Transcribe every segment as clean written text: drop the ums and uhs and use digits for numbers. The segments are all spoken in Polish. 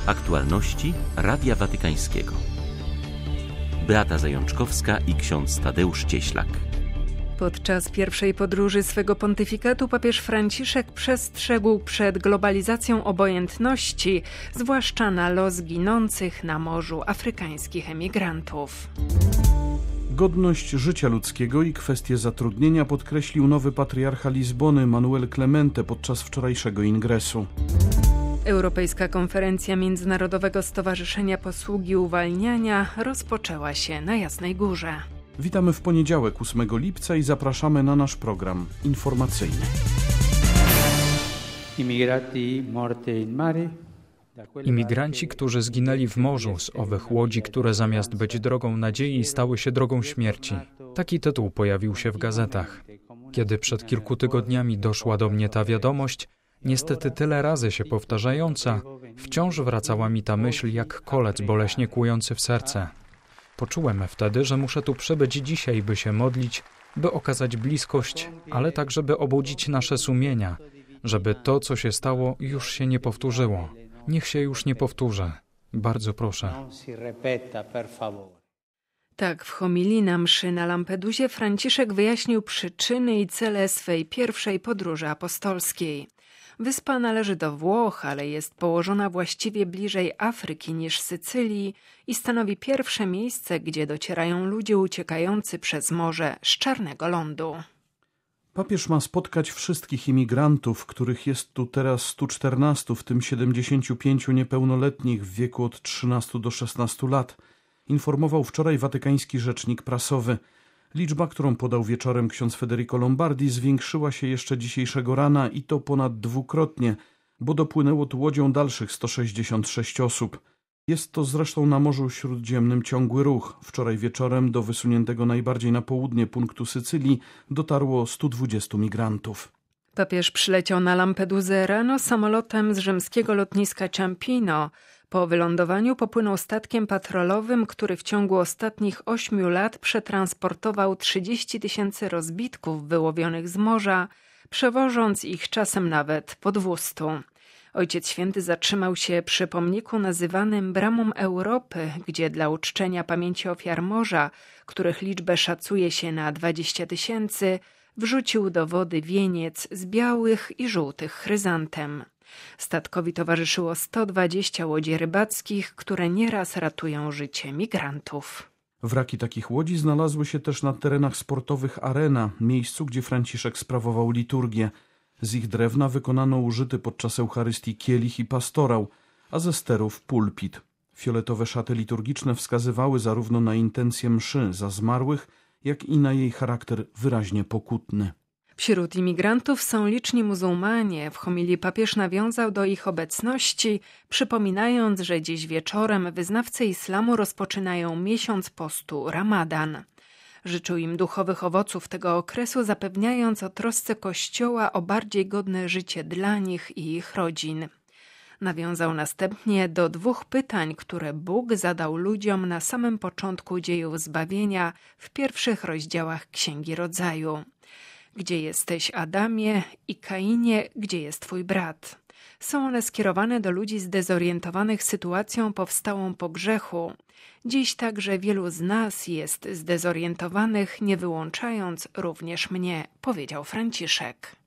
Aktualności Radia Watykańskiego. Beata Zajączkowska i ksiądz Tadeusz Cieślak. Podczas pierwszej podróży swego pontyfikatu papież Franciszek przestrzegł przed globalizacją obojętności, zwłaszcza na los ginących na morzu afrykańskich emigrantów. Godność życia ludzkiego i kwestie zatrudnienia podkreślił nowy patriarcha Lizbony Manuel Clemente podczas wczorajszego ingresu. Europejska Konferencja Międzynarodowego Stowarzyszenia Posługi Uwalniania rozpoczęła się na Jasnej Górze. Witamy w poniedziałek 8 lipca i zapraszamy na nasz program informacyjny. Imigranci, którzy zginęli w morzu z owych łodzi, które zamiast być drogą nadziei, stały się drogą śmierci. Taki tytuł pojawił się w gazetach. Kiedy przed kilku tygodniami doszła do mnie ta wiadomość, niestety tyle razy się powtarzająca, wciąż wracała mi ta myśl jak kolec boleśnie kłujący w serce. Poczułem wtedy, że muszę tu przybyć dzisiaj, by się modlić, by okazać bliskość, ale także by obudzić nasze sumienia, żeby to, co się stało, już się nie powtórzyło. Niech się już nie powtórzy. Bardzo proszę. Tak, w homilii na mszy na Lampedusie Franciszek wyjaśnił przyczyny i cele swej pierwszej podróży apostolskiej. Wyspa należy do Włoch, ale jest położona właściwie bliżej Afryki niż Sycylii i stanowi pierwsze miejsce, gdzie docierają ludzie uciekający przez morze z czarnego lądu. Papież ma spotkać wszystkich imigrantów, których jest tu teraz 114, w tym 75 niepełnoletnich w wieku od 13 do 16 lat, informował wczoraj watykański rzecznik prasowy. Liczba, którą podał wieczorem ksiądz Federico Lombardi, zwiększyła się jeszcze dzisiejszego rana i to ponad dwukrotnie, bo dopłynęło tu łodzią dalszych 166 osób. Jest to zresztą na Morzu Śródziemnym ciągły ruch. Wczoraj wieczorem do wysuniętego najbardziej na południe punktu Sycylii dotarło 120 migrantów. Papież przyleciał na Lampedusę rano samolotem z rzymskiego lotniska Ciampino. Po wylądowaniu popłynął statkiem patrolowym, który w ciągu ostatnich 8 lat przetransportował 30 000 rozbitków wyłowionych z morza, przewożąc ich czasem nawet po 200. Ojciec Święty zatrzymał się przy pomniku nazywanym Bramą Europy, gdzie dla uczczenia pamięci ofiar morza, których liczbę szacuje się na 20 000, wrzucił do wody wieniec z białych i żółtych chryzantem. Statkowi towarzyszyło 120 łodzi rybackich, które nieraz ratują życie migrantów. Wraki takich łodzi znalazły się też na terenach sportowych Arena, miejscu, gdzie Franciszek sprawował liturgię. Z ich drewna wykonano użyty podczas Eucharystii kielich i pastorał, a ze sterów pulpit. Fioletowe szaty liturgiczne wskazywały zarówno na intencję mszy za zmarłych, jak i na jej charakter wyraźnie pokutny. Wśród imigrantów są liczni muzułmanie. W homilii papież nawiązał do ich obecności, przypominając, że dziś wieczorem wyznawcy islamu rozpoczynają miesiąc postu Ramadan. Życzył im duchowych owoców tego okresu, zapewniając o trosce Kościoła o bardziej godne życie dla nich i ich rodzin. Nawiązał następnie do 2 pytań, które Bóg zadał ludziom na samym początku dziejów zbawienia w pierwszych rozdziałach Księgi Rodzaju. Gdzie jesteś, Adamie, i Kainie, gdzie jest twój brat? Są one skierowane do ludzi zdezorientowanych sytuacją powstałą po grzechu. Dziś także wielu z nas jest zdezorientowanych, nie wyłączając również mnie, powiedział Franciszek.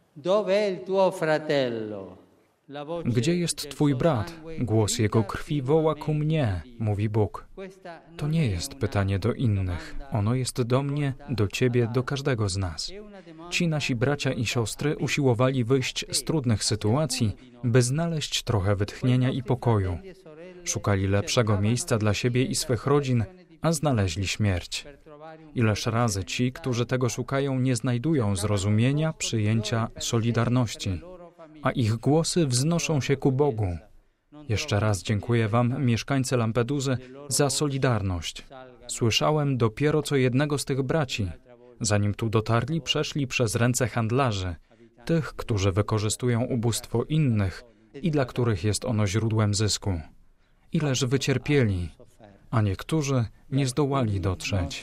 Dove il tuo fratello? Gdzie jest twój brat? Głos jego krwi woła ku mnie, mówi Bóg. To nie jest pytanie do innych. Ono jest do mnie, do ciebie, do każdego z nas. Ci nasi bracia i siostry usiłowali wyjść z trudnych sytuacji, by znaleźć trochę wytchnienia i pokoju. Szukali lepszego miejsca dla siebie i swych rodzin, a znaleźli śmierć. Ileż razy ci, którzy tego szukają, nie znajdują zrozumienia, przyjęcia, solidarności, a ich głosy wznoszą się ku Bogu. Jeszcze raz dziękuję wam, mieszkańcy Lampedusy, za solidarność. Słyszałem dopiero co jednego z tych braci. Zanim tu dotarli, przeszli przez ręce handlarzy, tych, którzy wykorzystują ubóstwo innych i dla których jest ono źródłem zysku. Ileż wycierpieli, a niektórzy nie zdołali dotrzeć.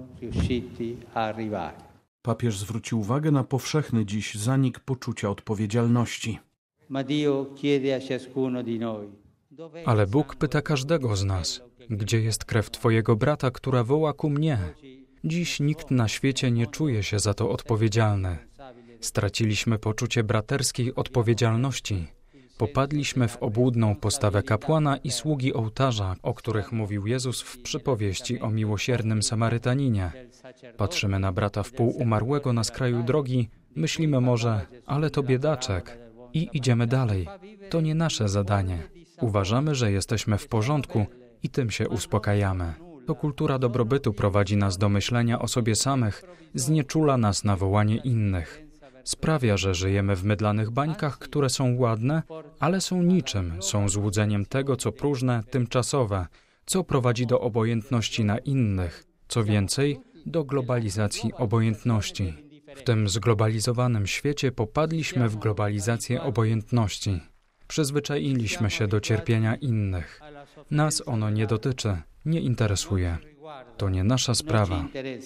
Papież zwrócił uwagę na powszechny dziś zanik poczucia odpowiedzialności. Ale Bóg pyta każdego z nas, gdzie jest krew Twojego brata, która woła ku mnie? Dziś nikt na świecie nie czuje się za to odpowiedzialny. Straciliśmy poczucie braterskiej odpowiedzialności. Popadliśmy w obłudną postawę kapłana i sługi ołtarza, o których mówił Jezus w przypowieści o miłosiernym Samarytaninie. Patrzymy na brata wpółumarłego na skraju drogi, myślimy może, ale to biedaczek. I idziemy dalej. To nie nasze zadanie. Uważamy, że jesteśmy w porządku i tym się uspokajamy. To kultura dobrobytu prowadzi nas do myślenia o sobie samych, znieczula nas na wołanie innych. Sprawia, że żyjemy w mydlanych bańkach, które są ładne, ale są niczym, są złudzeniem tego, co próżne, tymczasowe, co prowadzi do obojętności na innych, co więcej, do globalizacji obojętności. W tym zglobalizowanym świecie popadliśmy w globalizację obojętności. Przyzwyczailiśmy się do cierpienia innych. Nas ono nie dotyczy, nie interesuje. To nie nasza sprawa.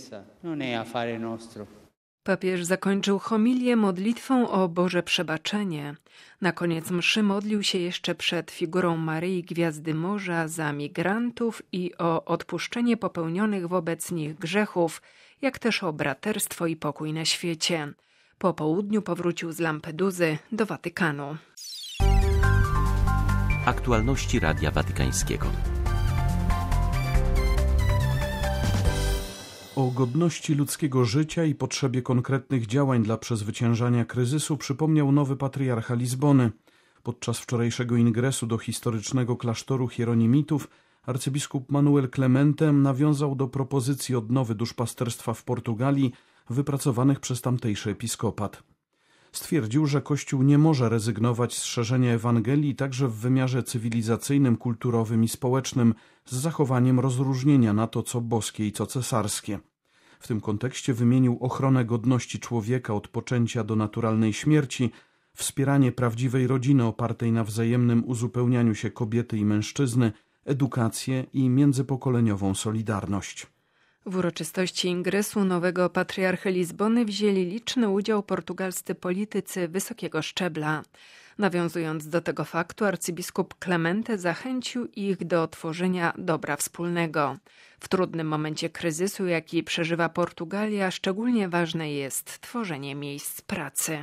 Papież zakończył homilię modlitwą o Boże przebaczenie. Na koniec mszy modlił się jeszcze przed figurą Maryi Gwiazdy Morza za migrantów i o odpuszczenie popełnionych wobec nich grzechów, jak też o braterstwo i pokój na świecie. Po południu powrócił z Lampeduzy do Watykanu. Aktualności Radia Watykańskiego. O godności ludzkiego życia i potrzebie konkretnych działań dla przezwyciężania kryzysu przypomniał nowy patriarcha Lizbony. Podczas wczorajszego ingresu do historycznego klasztoru hieronimitów arcybiskup Manuel Clemente nawiązał do propozycji odnowy duszpasterstwa w Portugalii wypracowanych przez tamtejszy episkopat. Stwierdził, że Kościół nie może rezygnować z szerzenia Ewangelii także w wymiarze cywilizacyjnym, kulturowym i społecznym z zachowaniem rozróżnienia na to, co boskie i co cesarskie. W tym kontekście wymienił ochronę godności człowieka od poczęcia do naturalnej śmierci, wspieranie prawdziwej rodziny opartej na wzajemnym uzupełnianiu się kobiety i mężczyzny, edukację i międzypokoleniową solidarność. W uroczystości ingresu nowego patriarchy Lizbony wzięli liczny udział portugalscy politycy wysokiego szczebla. Nawiązując do tego faktu, arcybiskup Clemente zachęcił ich do tworzenia dobra wspólnego. W trudnym momencie kryzysu, jaki przeżywa Portugalia, szczególnie ważne jest tworzenie miejsc pracy.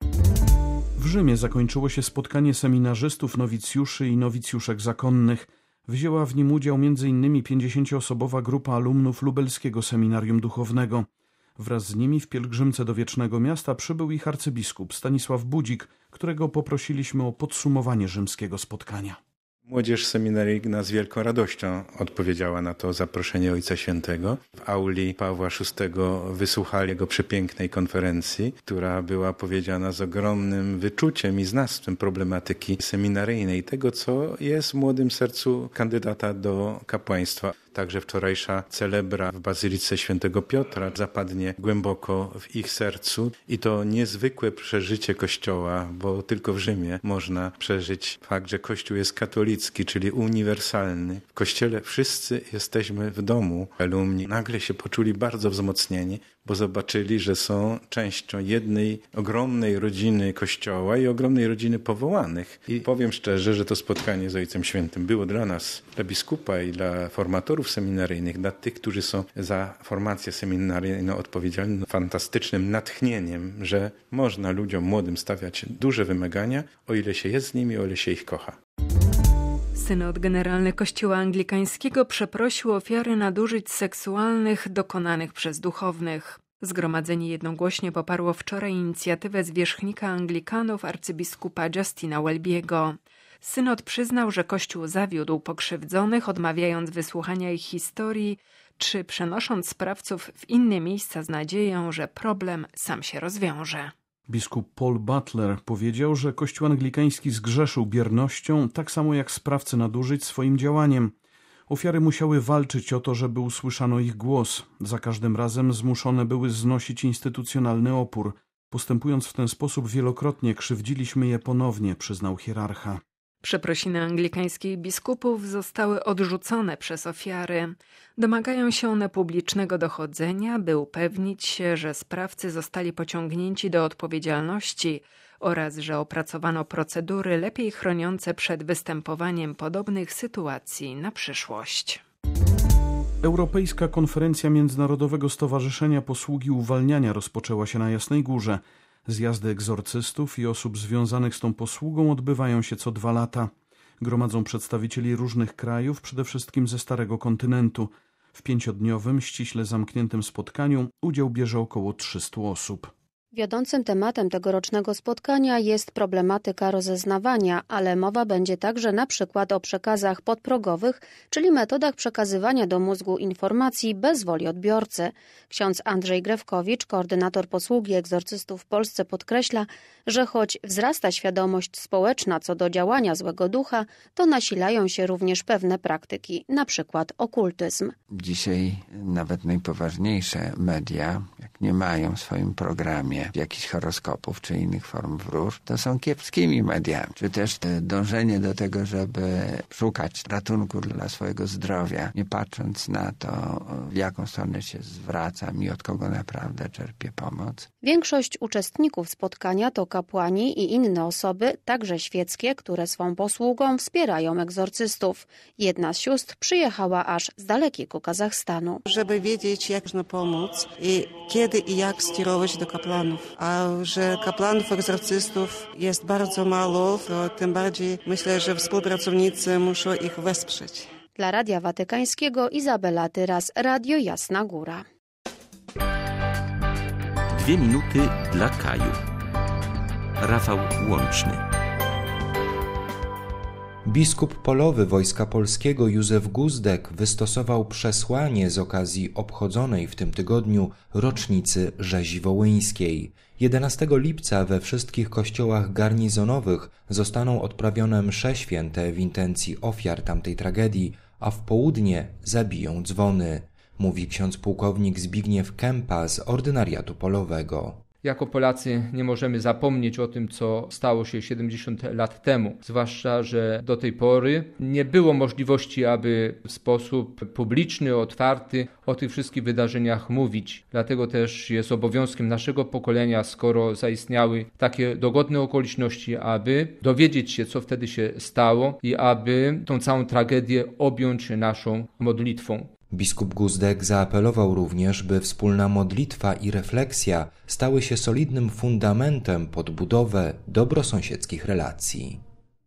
W Rzymie zakończyło się spotkanie seminarzystów, nowicjuszy i nowicjuszek zakonnych. Wzięła w nim udział m.in. 50-osobowa grupa alumnów lubelskiego seminarium duchownego. Wraz z nimi w pielgrzymce do Wiecznego Miasta przybył ich arcybiskup Stanisław Budzik, którego poprosiliśmy o podsumowanie rzymskiego spotkania. Młodzież seminaryjna z wielką radością odpowiedziała na to zaproszenie Ojca Świętego. W auli Pawła VI wysłuchali jego przepięknej konferencji, która była powiedziana z ogromnym wyczuciem i znawstwem problematyki seminaryjnej, tego co jest w młodym sercu kandydata do kapłaństwa. Także wczorajsza celebra w Bazylice Świętego Piotra zapadnie głęboko w ich sercu i to niezwykłe przeżycie Kościoła, bo tylko w Rzymie można przeżyć fakt, że Kościół jest katolicki, czyli uniwersalny. W Kościele wszyscy jesteśmy w domu. Alumni nagle się poczuli bardzo wzmocnieni, bo zobaczyli, że są częścią jednej ogromnej rodziny Kościoła i ogromnej rodziny powołanych. I powiem szczerze, że to spotkanie z Ojcem Świętym było dla nas, dla biskupa i dla formatorów seminaryjnych, dla tych, którzy są za formację seminaryjną odpowiedzialni, fantastycznym natchnieniem, że można ludziom młodym stawiać duże wymagania, o ile się jest z nimi, o ile się ich kocha. Synod Generalny Kościoła Anglikańskiego przeprosił ofiary nadużyć seksualnych dokonanych przez duchownych. Zgromadzenie jednogłośnie poparło wczoraj inicjatywę zwierzchnika Anglikanów arcybiskupa Justina Welby'ego. Synod przyznał, że Kościół zawiódł pokrzywdzonych, odmawiając wysłuchania ich historii, czy przenosząc sprawców w inne miejsca z nadzieją, że problem sam się rozwiąże. Biskup Paul Butler powiedział, że Kościół anglikański zgrzeszył biernością, tak samo jak sprawcy nadużyć swoim działaniem. Ofiary musiały walczyć o to, żeby usłyszano ich głos. Za każdym razem zmuszone były znosić instytucjonalny opór. Postępując w ten sposób wielokrotnie krzywdziliśmy je ponownie, przyznał hierarcha. Przeprosiny anglikańskich biskupów zostały odrzucone przez ofiary. Domagają się one publicznego dochodzenia, by upewnić się, że sprawcy zostali pociągnięci do odpowiedzialności oraz że opracowano procedury lepiej chroniące przed występowaniem podobnych sytuacji na przyszłość. Europejska Konferencja Międzynarodowego Stowarzyszenia Posługi Uwalniania rozpoczęła się na Jasnej Górze. Zjazdy egzorcystów i osób związanych z tą posługą odbywają się co 2 lata. Gromadzą przedstawicieli różnych krajów, przede wszystkim ze Starego Kontynentu. W 5-dniowym, ściśle zamkniętym spotkaniu udział bierze około 300 osób. Wiodącym tematem tegorocznego spotkania jest problematyka rozeznawania, ale mowa będzie także na przykład o przekazach podprogowych, czyli metodach przekazywania do mózgu informacji bez woli odbiorcy. Ksiądz Andrzej Grewkowicz, koordynator posługi egzorcystów w Polsce, podkreśla, że choć wzrasta świadomość społeczna co do działania złego ducha, to nasilają się również pewne praktyki, na przykład okultyzm. Dzisiaj nawet najpoważniejsze media, jak nie mają w swoim programie jakichś horoskopów czy innych form wróżb, to są kiepskimi mediami. Czy też dążenie do tego, żeby szukać ratunku dla swojego zdrowia, nie patrząc na to, w jaką stronę się zwracam i od kogo naprawdę czerpię pomoc. Większość uczestników spotkania to kapłani i inne osoby, także świeckie, które swą posługą wspierają egzorcystów. Jedna z sióstr przyjechała aż z dalekiego Kazachstanu. Żeby wiedzieć, jak można pomóc i kiedy i jak skierować do kapłanów. A że kapłanów, egzorcystów jest bardzo mało, to tym bardziej myślę, że współpracownicy muszą ich wesprzeć. Dla Radia Watykańskiego Izabela Tyras, Radio Jasna Góra. 2 minuty dla Kaju. Rafał Łączny. Biskup polowy Wojska Polskiego Józef Guzdek wystosował przesłanie z okazji obchodzonej w tym tygodniu rocznicy rzezi wołyńskiej. 11 lipca we wszystkich kościołach garnizonowych zostaną odprawione msze święte w intencji ofiar tamtej tragedii, a w południe zabiją dzwony, mówi ksiądz pułkownik Zbigniew Kępa z ordynariatu polowego. Jako Polacy nie możemy zapomnieć o tym, co stało się 70 lat temu. Zwłaszcza, że do tej pory nie było możliwości, aby w sposób publiczny, otwarty o tych wszystkich wydarzeniach mówić. Dlatego też jest obowiązkiem naszego pokolenia, skoro zaistniały takie dogodne okoliczności, aby dowiedzieć się, co wtedy się stało i aby tą całą tragedię objąć naszą modlitwą. Biskup Guzdek zaapelował również, by wspólna modlitwa i refleksja stały się solidnym fundamentem pod budowę dobrosąsiedzkich relacji.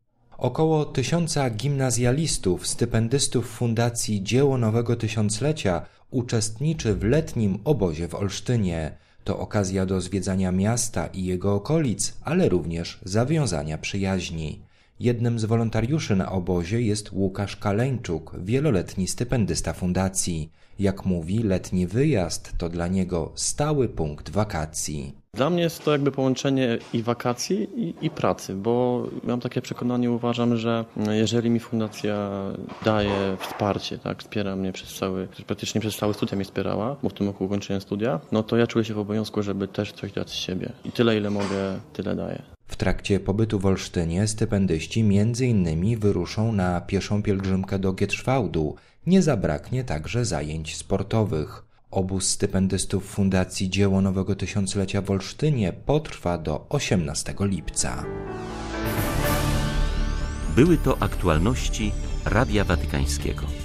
Około 1000 gimnazjalistów, stypendystów Fundacji Dzieło Nowego Tysiąclecia uczestniczy w letnim obozie w Olsztynie. To okazja do zwiedzania miasta i jego okolic, ale również zawiązania przyjaźni. Jednym z wolontariuszy na obozie jest Łukasz Kaleńczuk, wieloletni stypendysta fundacji. Jak mówi, letni wyjazd to dla niego stały punkt wakacji. Dla mnie jest to jakby połączenie i wakacji, i pracy, bo mam takie przekonanie, uważam, że jeżeli mi fundacja daje wsparcie, tak, wspiera mnie praktycznie przez całe studia mnie wspierała, bo w tym roku ukończyłem studia, no to ja czuję się w obowiązku, żeby też coś dać z siebie. I tyle, ile mogę, tyle daję. W trakcie pobytu w Olsztynie stypendyści m.in. wyruszą na pieszą pielgrzymkę do Gietrzwałdu. Nie zabraknie także zajęć sportowych. Obóz stypendystów Fundacji Dzieło Nowego Tysiąclecia w Olsztynie potrwa do 18 lipca. Były to aktualności Radia Watykańskiego.